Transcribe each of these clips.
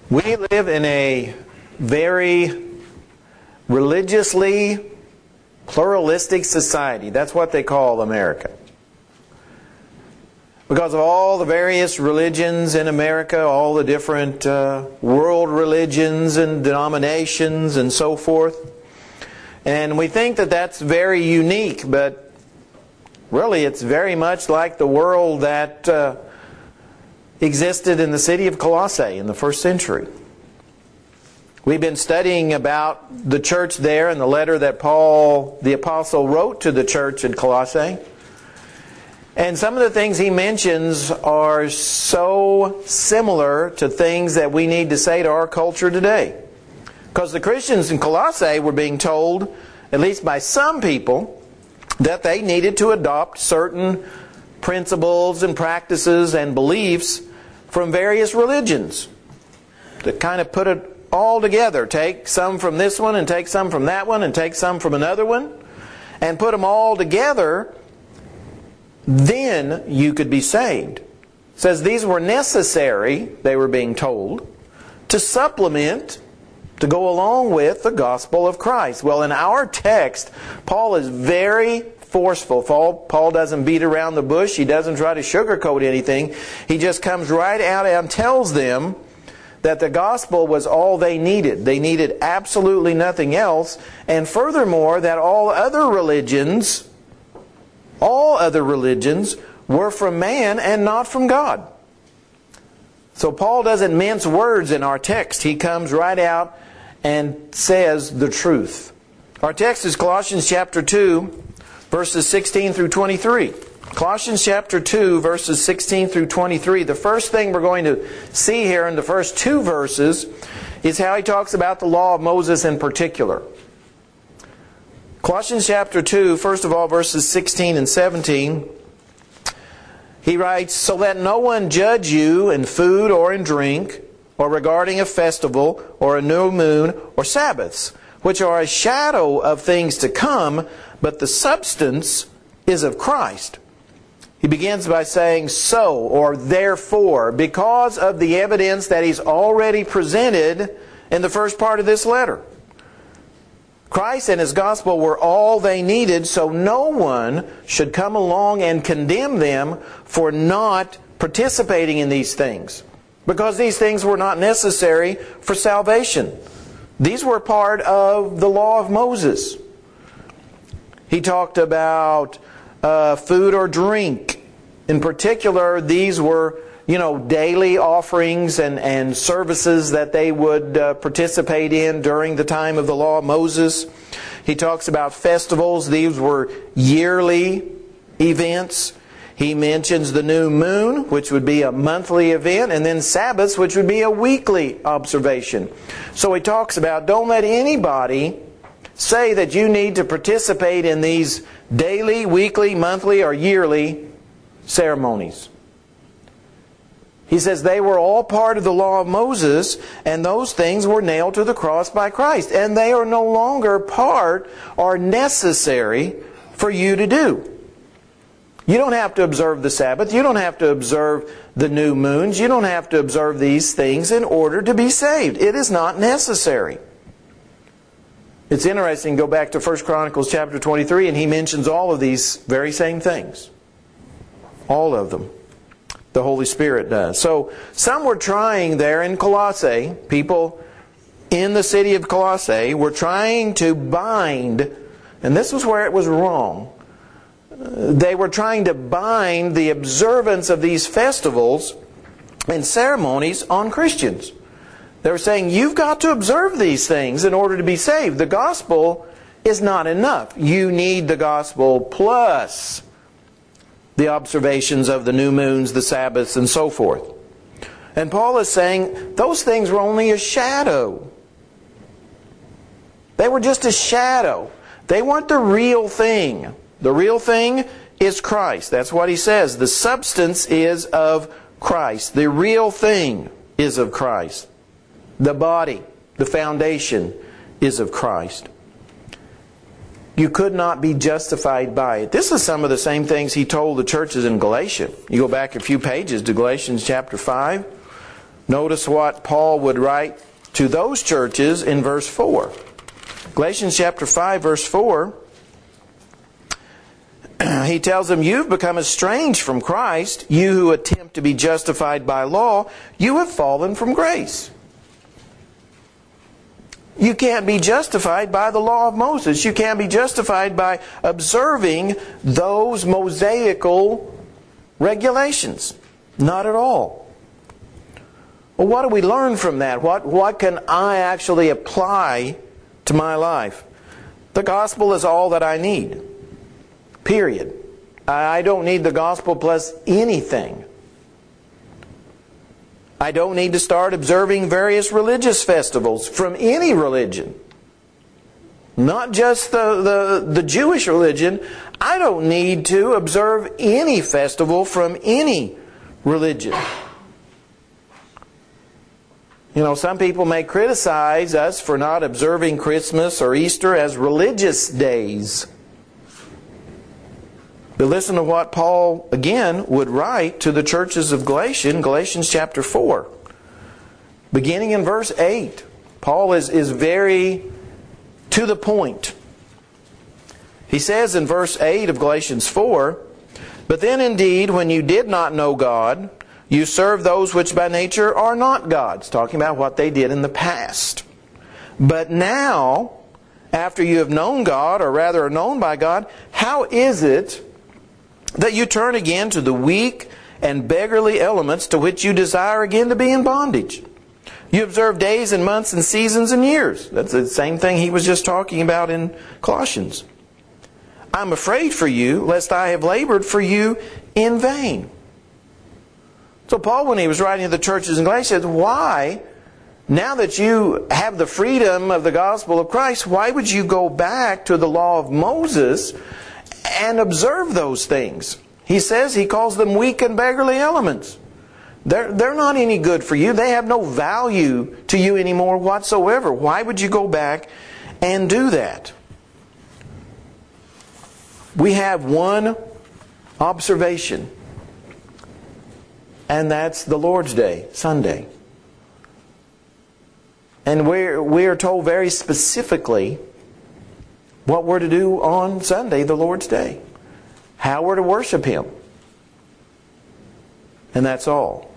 We live in a very religiously pluralistic society. That's what they call America. Because of all the various religions in America, all the different world religions and denominations and so forth. And we think that that's very unique, but really it's very much like the world that existed in the city of Colossae in the first century. We've been studying about the church there and the letter that Paul the Apostle wrote to the church at Colossae. And some of the things he mentions are so similar to things that we need to say to our culture today. Because the Christians in Colossae were being told, at least by some people, that they needed to adopt certain principles and practices and beliefs from various religions. To kind of put it all together. Take some from this one and take some from that one and take some from another one and put them all together. Then you could be saved. It says these were necessary, they were being told, to supplement, to go along with the gospel of Christ. Well, in our text, Paul is very forceful. Paul doesn't beat around the bush. He doesn't try to sugarcoat anything. He just comes right out and tells them that the gospel was all they needed. They needed absolutely nothing else. And furthermore, that all other religions were from man and not from God. So Paul doesn't mince words in our text. He comes right out and says the truth. Our text is Colossians chapter 2, verses 16 through 23. Colossians chapter 2, verses 16 through 23. The first thing we're going to see here in the first two verses is how he talks about the law of Moses in particular. Colossians chapter 2, first of all, verses 16 and 17. He writes, "So let no one judge you in food or in drink, or regarding a festival, or a new moon, or Sabbaths, which are a shadow of things to come, but the substance is of Christ." He begins by saying so, or therefore, because of the evidence that he's already presented in the first part of this letter. Christ and His gospel were all they needed, so no one should come along and condemn them for not participating in these things. Because these things were not necessary for salvation. These were part of the law of Moses. He talked about food or drink. In particular, these were, daily offerings and services that they would participate in during the time of the law of Moses. He talks about festivals. These were yearly events. He mentions the new moon, which would be a monthly event, and then Sabbaths, which would be a weekly observation. So he talks about, don't let anybody say that you need to participate in these daily, weekly, monthly, or yearly ceremonies. He says they were all part of the law of Moses, and those things were nailed to the cross by Christ. And they are no longer part or necessary for you to do. You don't have to observe the Sabbath. You don't have to observe the new moons. You don't have to observe these things in order to be saved. It is not necessary. It's interesting, go back to 1 Chronicles chapter 23, and he mentions all of these very same things. All of them. The Holy Spirit does. So some were trying there in Colossae, people in the city of Colossae were trying to bind, and this was where it was wrong. They were trying to bind the observance of these festivals and ceremonies on Christians. They were saying, you've got to observe these things in order to be saved. The gospel is not enough. You need the gospel plus the observations of the new moons, the Sabbaths, and so forth. And Paul is saying those things were only a shadow. They were just a shadow. They weren't the real thing. The real thing is Christ. That's what he says. The substance is of Christ. The real thing is of Christ. The body, the foundation, is of Christ. You could not be justified by it. This is some of the same things he told the churches in Galatia. You go back a few pages to Galatians chapter 5. Notice what Paul would write to those churches in verse 4. Galatians chapter 5, verse 4, he tells them, "You've become estranged from Christ, you who attempt to be justified by law. You have fallen from grace." You can't be justified by the law of Moses. You can't be justified by observing those Mosaical regulations. Not at all. Well, what do we learn from that? What can I actually apply to my life? The gospel is all that I need. Period. I don't need the gospel plus anything. I don't need to start observing various religious festivals from any religion. Not just the Jewish religion. I don't need to observe any festival from any religion. You know, some people may criticize us for not observing Christmas or Easter as religious days. But listen to what Paul, again, would write to the churches of Galatians chapter 4. Beginning in verse 8. Paul is very to the point. He says in verse 8 of Galatians 4, "But then indeed, when you did not know God, you served those which by nature are not gods." Talking about what they did in the past. "But now, after you have known God, or rather are known by God, how is it that you turn again to the weak and beggarly elements to which you desire again to be in bondage? You observe days and months and seasons and years." That's the same thing he was just talking about in Colossians. "I'm afraid for you, lest I have labored for you in vain." So Paul, when he was writing to the churches in Galatia, said, why, now that you have the freedom of the gospel of Christ, why would you go back to the law of Moses and observe those things? He says, he calls them weak and beggarly elements. They're not any good for you. They have no value to you anymore whatsoever. Why would you go back and do that? We have one observation, and that's the Lord's Day, Sunday. And we are told very specifically what we're to do on Sunday, the Lord's Day. How we're to worship Him. And that's all.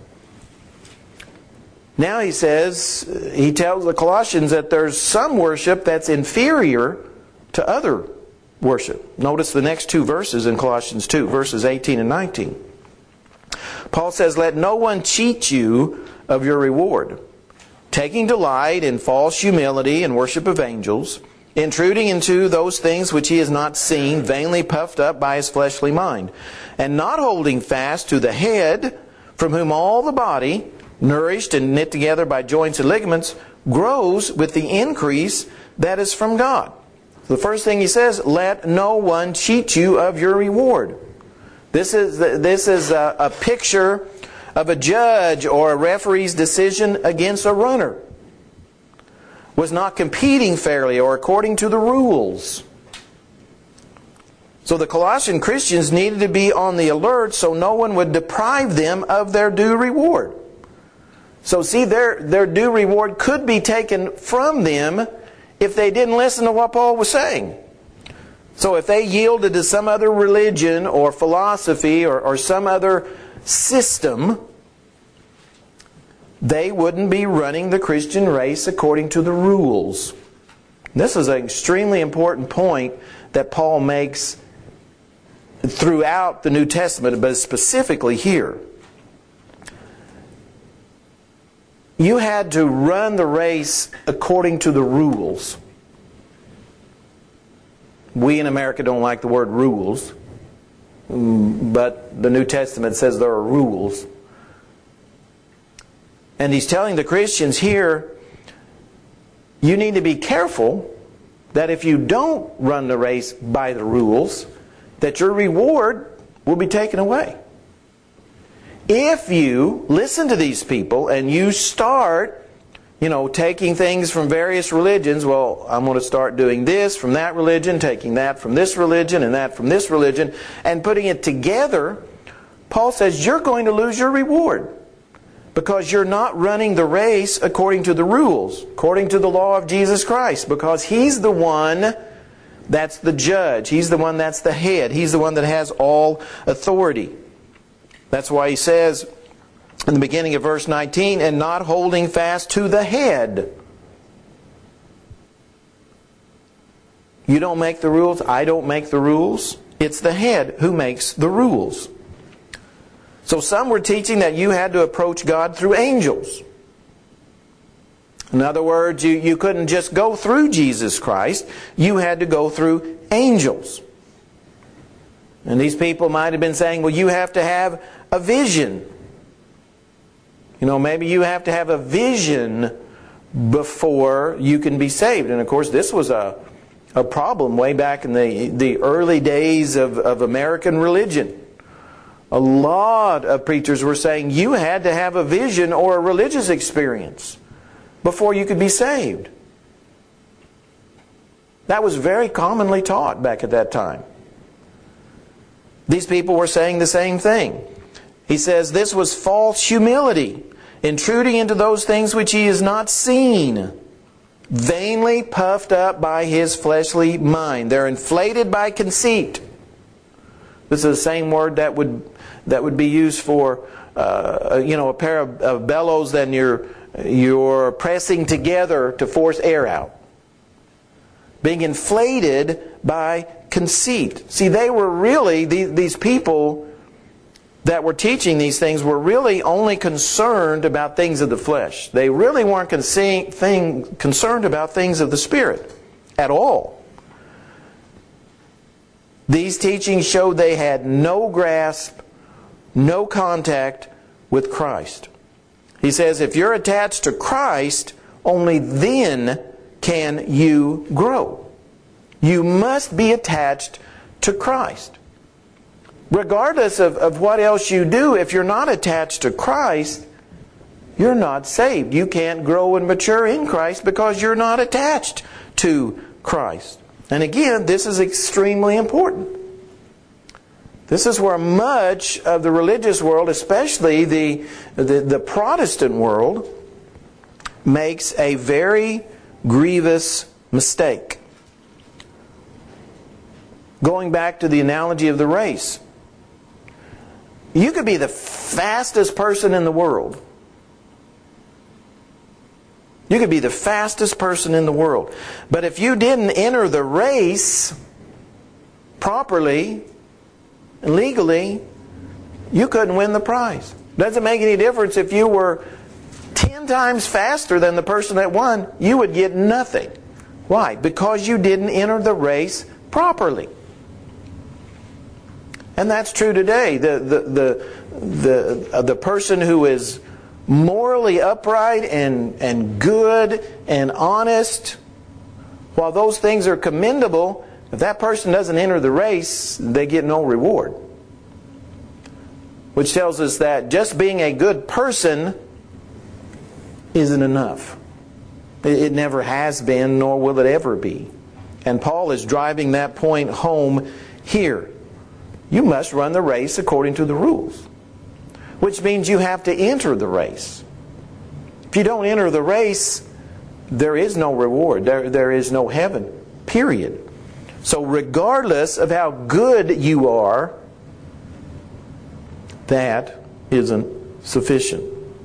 Now he says, he tells the Colossians that there's some worship that's inferior to other worship. Notice the next two verses in Colossians 2, verses 18 and 19. Paul says, "Let no one cheat you of your reward, taking delight in false humility and worship of angels, intruding into those things which he has not seen, vainly puffed up by his fleshly mind, and not holding fast to the head, from whom all the body, nourished and knit together by joints and ligaments, grows with the increase that is from God." The first thing he says, let no one cheat you of your reward. This is a picture of a judge or a referee's decision against a runner. Was not competing fairly or according to the rules. So the Colossian Christians needed to be on the alert so no one would deprive them of their due reward. So see, their due reward could be taken from them if they didn't listen to what Paul was saying. So if they yielded to some other religion or philosophy or some other system, they wouldn't be running the Christian race according to the rules. This is an extremely important point that Paul makes throughout the New Testament, but specifically here. You had to run the race according to the rules. We in America don't like the word rules, but the New Testament says there are rules. And he's telling the Christians here, you need to be careful that if you don't run the race by the rules, that your reward will be taken away. If you listen to these people and you start, taking things from various religions, well, I'm going to start doing this from that religion, taking that from this religion and that from this religion, and putting it together, Paul says you're going to lose your reward. Because you're not running the race according to the rules, according to the law of Jesus Christ. Because He's the one that's the judge. He's the one that's the head. He's the one that has all authority. That's why He says in the beginning of verse 19, and not holding fast to the head. You don't make the rules. I don't make the rules. It's the head who makes the rules. So some were teaching that you had to approach God through angels. In other words, you couldn't just go through Jesus Christ. You had to go through angels. And these people might have been saying, well, you have to have a vision. You know, maybe you have to have a vision before you can be saved. And of course, this was a problem way back in the early days of American religion. A lot of preachers were saying you had to have a vision or a religious experience before you could be saved. That was very commonly taught back at that time. These people were saying the same thing. He says this was false humility, intruding into those things which he has not seen, vainly puffed up by his fleshly mind. They're inflated by conceit. This is the same word that would be used for a pair of bellows that you're pressing together to force air out. Being inflated by conceit. See, they were really, these people that were teaching these things were really only concerned about things of the flesh. They really weren't concerned about things of the Spirit at all. These teachings showed they had no grasp, no contact with Christ. He says, if you're attached to Christ, only then can you grow. You must be attached to Christ. Regardless of what else you do, if you're not attached to Christ, you're not saved. You can't grow and mature in Christ because you're not attached to Christ. And again, this is extremely important. This is where much of the religious world, especially the Protestant world, makes a very grievous mistake. Going back to the analogy of the race. You could be the fastest person in the world. You could be the fastest person in the world. But if you didn't enter the race properly and legally, you couldn't win the prize. Doesn't make any difference if you were 10 times faster than the person that won, you would get nothing. Why? Because you didn't enter the race properly. And that's true today. The person who is morally upright and good and honest, while those things are commendable, if that person doesn't enter the race, they get no reward. Which tells us that just being a good person isn't enough. It never has been, nor will it ever be. And Paul is driving that point home here. You must run the race according to the rules. Which means you have to enter the race. If you don't enter the race, there is no reward. There is no heaven. Period. So regardless of how good you are, that isn't sufficient.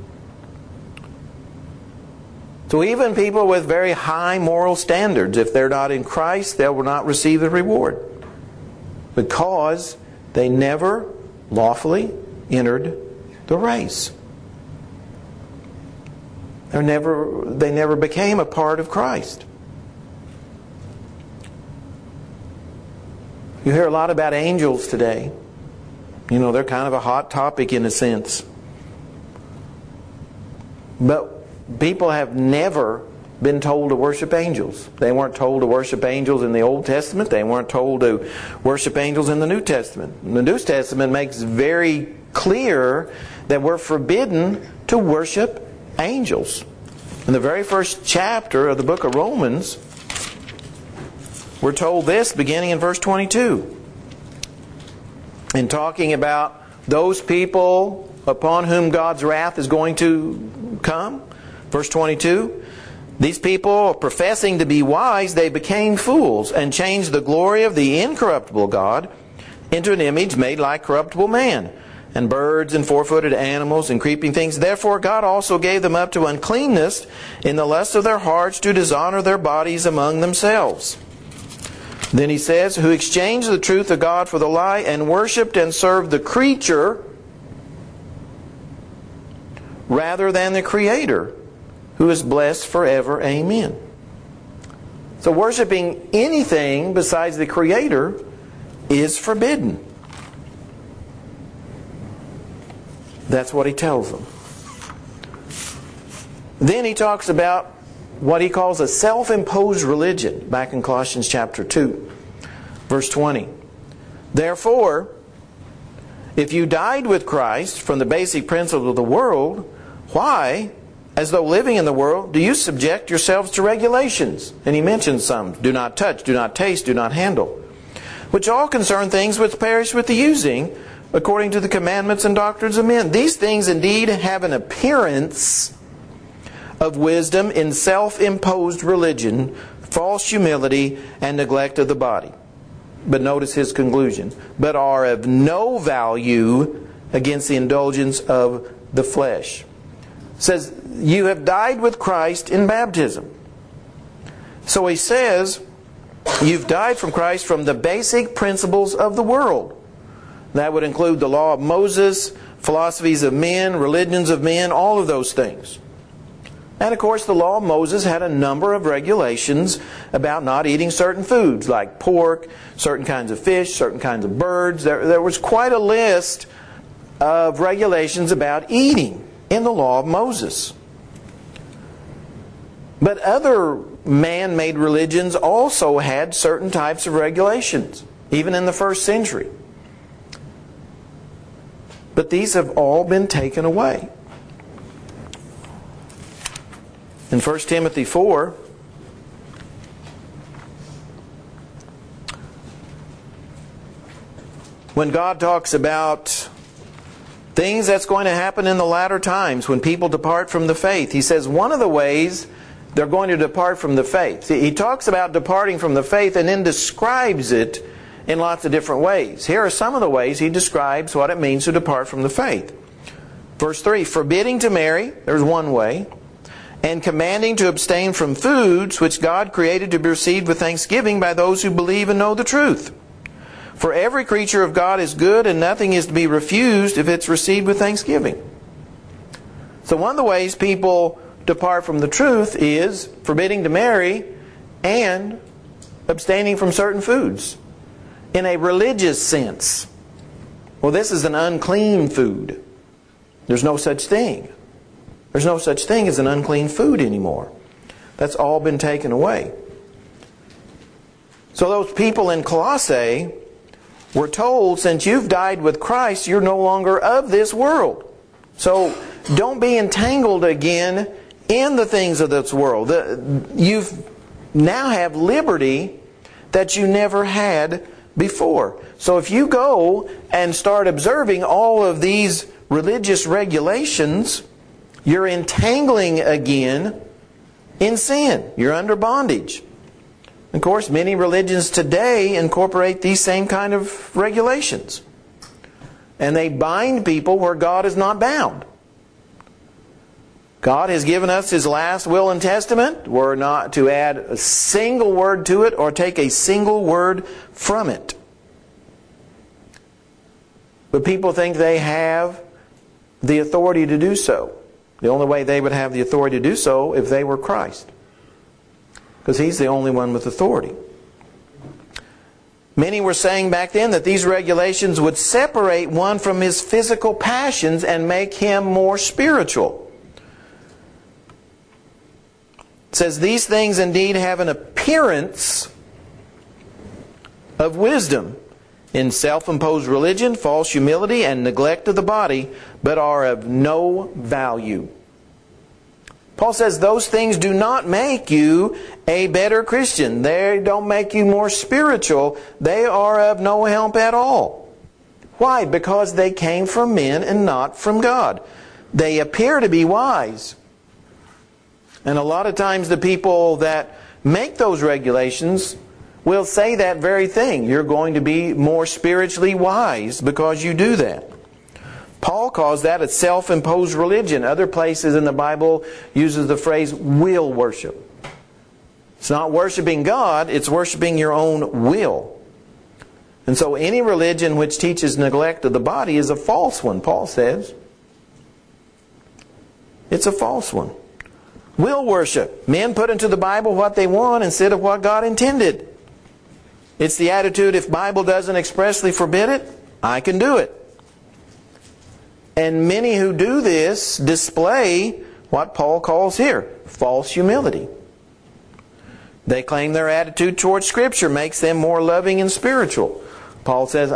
So even people with very high moral standards, if they're not in Christ, they will not receive the reward. Because they never lawfully entered the race. They never became a part of Christ. You hear a lot about angels today. You know, they're kind of a hot topic in a sense. But people have never been told to worship angels. They weren't told to worship angels in the Old Testament. They weren't told to worship angels in the New Testament. The New Testament makes very clear that we're forbidden to worship angels. In the very first chapter of the book of Romans, we're told this beginning in verse 22. In talking about those people upon whom God's wrath is going to come. Verse 22, these people, professing to be wise, they became fools and changed the glory of the incorruptible God into an image made like corruptible man, and birds and four-footed animals and creeping things. Therefore God also gave them up to uncleanness in the lust of their hearts, to dishonor their bodies among themselves. Then he says, who exchanged the truth of God for the lie, and worshipped and served the creature rather than the Creator, who is blessed forever. Amen. So worshiping anything besides the Creator is forbidden. That's what he tells them. Then he talks about what he calls a self-imposed religion, back in Colossians chapter 2, verse 20. Therefore, if you died with Christ from the basic principles of the world, why, as though living in the world, do you subject yourselves to regulations? And he mentions some. Do not touch, do not taste, do not handle, which all concern things which perish with the using, according to the commandments and doctrines of men. These things indeed have an appearance of wisdom in self-imposed religion, false humility, and neglect of the body. But notice his conclusion. But are of no value against the indulgence of the flesh. It says, you have died with Christ in baptism. So he says, you've died from Christ from the basic principles of the world. That would include the law of Moses, philosophies of men, religions of men, all of those things. And of course the law of Moses had a number of regulations about not eating certain foods like pork, certain kinds of fish, certain kinds of birds. There was quite a list of regulations about eating in the law of Moses. But other man-made religions also had certain types of regulations, even in the first century. But these have all been taken away. In 1 Timothy 4, when God talks about things that's going to happen in the latter times when people depart from the faith, he says one of the ways they're going to depart from the faith. He talks about departing from the faith and then describes it in lots of different ways. Here are some of the ways he describes what it means to depart from the faith. Verse 3, forbidding to marry, there's one way, and commanding to abstain from foods which God created to be received with thanksgiving by those who believe and know the truth. For every creature of God is good, and nothing is to be refused if it's received with thanksgiving. So one of the ways people depart from the truth is forbidding to marry and abstaining from certain foods. In a religious sense, well, this is an unclean food. There's no such thing. There's no such thing as an unclean food anymore. That's all been taken away. So those people in Colossae were told, since you've died with Christ, you're no longer of this world. So don't be entangled again in the things of this world. You now have liberty that you never had before. So if you go and start observing all of these religious regulations, you're entangling again in sin. You're under bondage. Of course, many religions today incorporate these same kind of regulations. And they bind people where God is not bound. God has given us His last will and testament. We're not to add a single word to it or take a single word from it. But people think they have the authority to do so. The only way they would have the authority to do so if they were Christ. Because He's the only one with authority. Many were saying back then that these regulations would separate one from his physical passions and make him more spiritual. It says, these things indeed have an appearance of wisdom in self-imposed religion, false humility, and neglect of the body, but are of no value. Paul says those things do not make you a better Christian. They don't make you more spiritual. They are of no help at all. Why? Because they came from men and not from God. They appear to be wise. And a lot of times the people that make those regulations will say that very thing. You're going to be more spiritually wise because you do that. Paul calls that a self-imposed religion. Other places in the Bible uses the phrase will worship. It's not worshiping God, it's worshiping your own will. And so any religion which teaches neglect of the body is a false one, Paul says. It's a false one. Will worship. Men put into the Bible what they want instead of what God intended. It's the attitude, if Bible doesn't expressly forbid it, I can do it. And many who do this display what Paul calls here, false humility. They claim their attitude towards Scripture makes them more loving and spiritual. Paul says,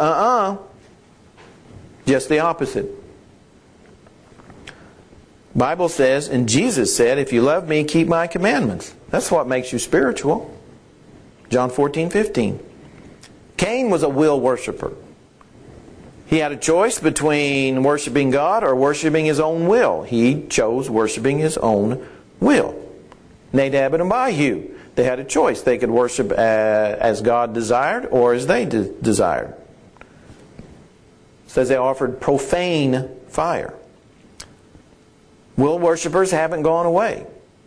just the opposite. Bible says, and Jesus said, if you love me, keep my commandments. That's what makes you spiritual. John 14:15. Cain was a will worshiper. He had a choice between worshiping God or worshiping his own will. He chose worshiping his own will. Nadab and Abihu, they had a choice. They could worship as God desired or as they desired. It says they offered profane fire. Will worshippers haven't gone away.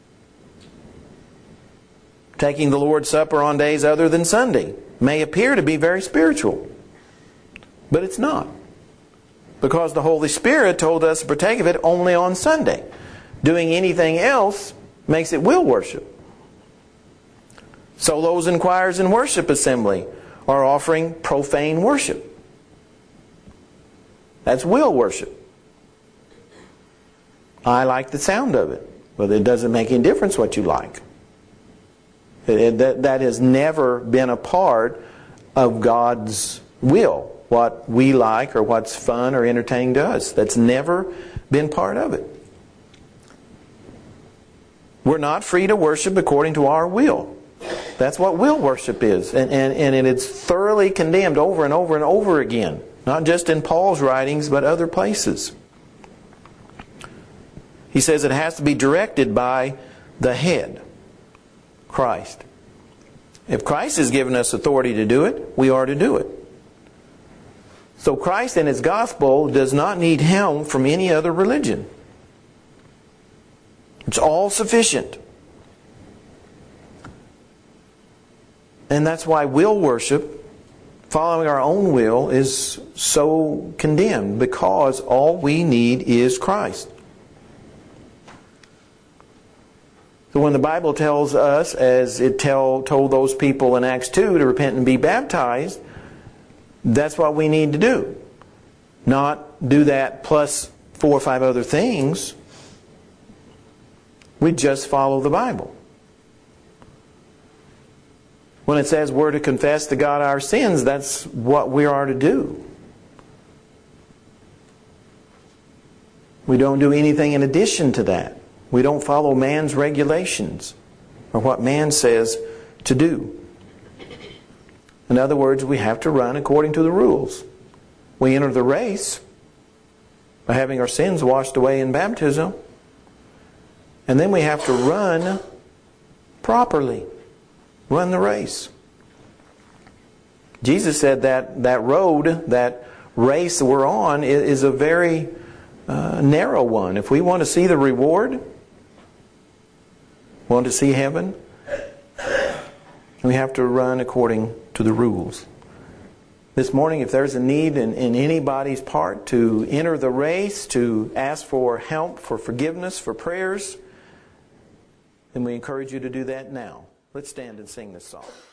Taking the Lord's Supper on days other than Sunday may appear to be very spiritual, but it's not. Because the Holy Spirit told us to partake of it only on Sunday. Doing anything else makes it will worship. Solos and choirs in worship assembly are offering profane worship. That's will worship. I like the sound of it, but it doesn't make any difference what you like. That has never been a part of God's will. What we like or what's fun or entertaining to us. That's never been part of it. We're not free to worship according to our will. That's what will worship is. And it's thoroughly condemned over and over and over again. Not just in Paul's writings, but other places. He says it has to be directed by the head, Christ. If Christ has given us authority to do it, we are to do it. So Christ and His gospel does not need help from any other religion. It's all sufficient. And that's why will worship, following our own will, is so condemned. Because all we need is Christ. So when the Bible tells us, as it told those people in Acts 2 to repent and be baptized, that's what we need to do. Not do that plus 4 or 5 other things. We just follow the Bible. When it says we're to confess to God our sins, that's what we are to do. We don't do anything in addition to that. We don't follow man's regulations or what man says to do. In other words, we have to run according to the rules. We enter the race by having our sins washed away in baptism. And then we have to run properly. Run the race. Jesus said that road, that race we're on, is a very narrow one. If we want to see the reward, want to see heaven, we have to run according to the rules. This morning, if there's a need in anybody's part to enter the race, to ask for help, for forgiveness, for prayers, then we encourage you to do that now. Let's stand and sing this song.